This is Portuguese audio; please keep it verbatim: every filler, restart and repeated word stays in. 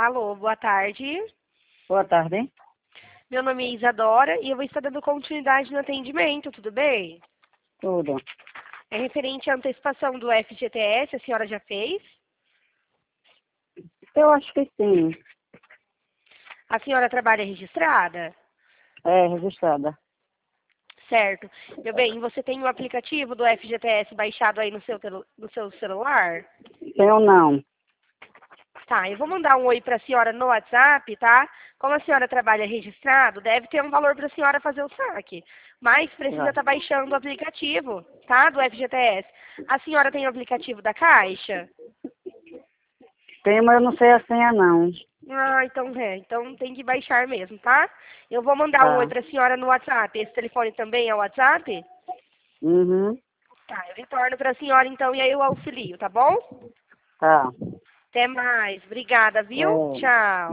Alô, boa tarde. Boa tarde. Meu nome é Isadora e eu vou estar dando continuidade no atendimento, tudo bem? Tudo. É referente à antecipação do F G T S, a senhora já fez? Eu acho que sim. A senhora trabalha registrada? É registrada. Certo. Meu bem, você tem o aplicativo do F G T S baixado aí no seu, telu- no seu celular? Eu não. Tá, eu vou mandar um oi para a senhora no WhatsApp, tá? Como a senhora trabalha registrado, deve ter um valor para a senhora fazer o saque. Mas precisa Tá. estar baixando o aplicativo, tá? Do F G T S. A senhora tem o aplicativo da Caixa? Tem, mas eu não sei a senha, não. Ah, então é. Então tem que baixar mesmo, tá? Eu vou mandar um oi Tá. para a senhora no WhatsApp. Esse telefone também é o WhatsApp? Uhum. Tá, eu retorno para a senhora então e aí eu auxilio, tá bom? Tá. Até mais. Obrigada, viu? É. Tchau.